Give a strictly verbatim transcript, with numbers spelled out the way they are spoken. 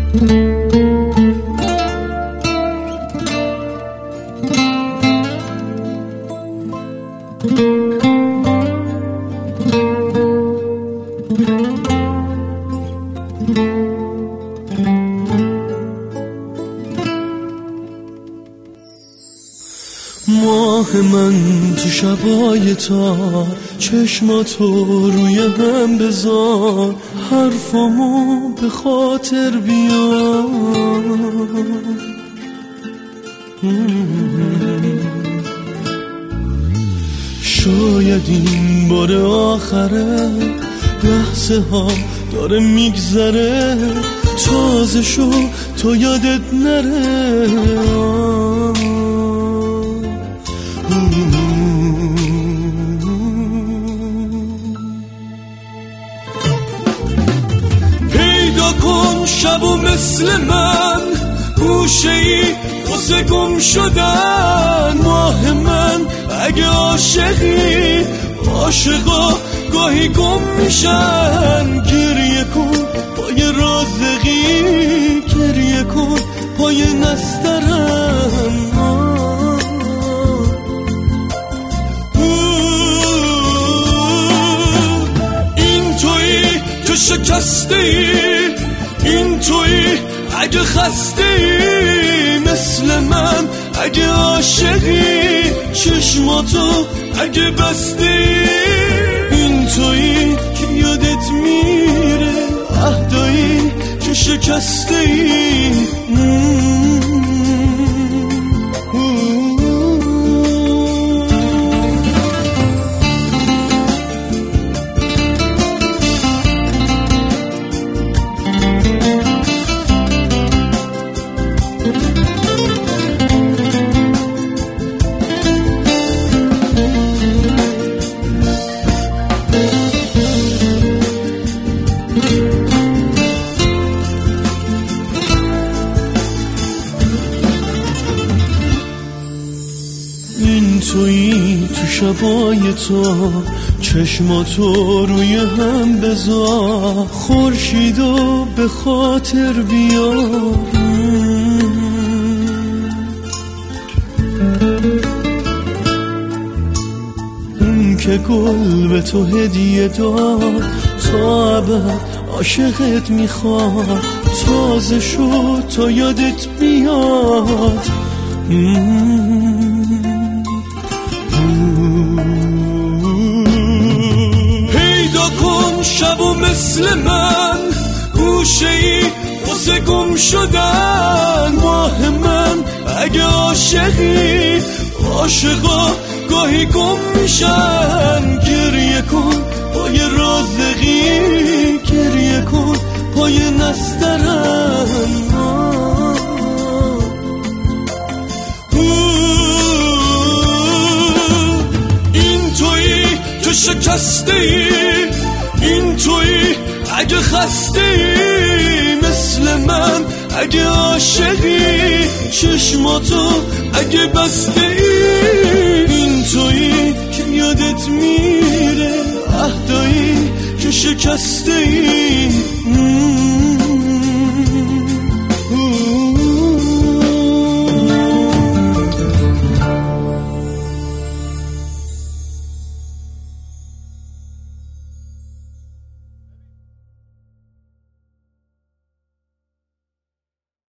ماه من تو شبای تار، چشماتو روی هم بذار، حرفامو به خاطر بیار. شاید این بار آخره، لحظه ها داره میگذره، تازه شو تو یادت نره. پیدا کن شبو مثل من، گوشه ای واسه گم شدن. ماه من اگه عاشقی، عاشقا گاهی گم میشن. گریه کن پای رازقی، گریه کن پای نسترن. این تویی که شکسته ای، این تویی اگه خسته ای مثل من، اگه عاشقی چشماتو اگه بسته ای. این تویی که یادت میره عهدایی که شکسته ای. این تویی تو شبای تو، چشماتو روی هم بذار، خورشیدو به خاطر بیار. اون که گل به تو هدیه داد، تا ابد عاشقت میخواد. تازه شد تا یادت بیاد. پیدا کن شبو مثل من، گوشه ای واسه گم شدن. ماه من اگه عاشقی، عاشقا گاهی گم میشن. گریه کن پای رازقی، گریه کن پای نسترن. این تویی که شکسته ای، این تویی اگه خسته ای مثل من، اگه عاشقی چشماتو اگه بسته ای. این تویی که یادت میره عهدایی که شکسته ای.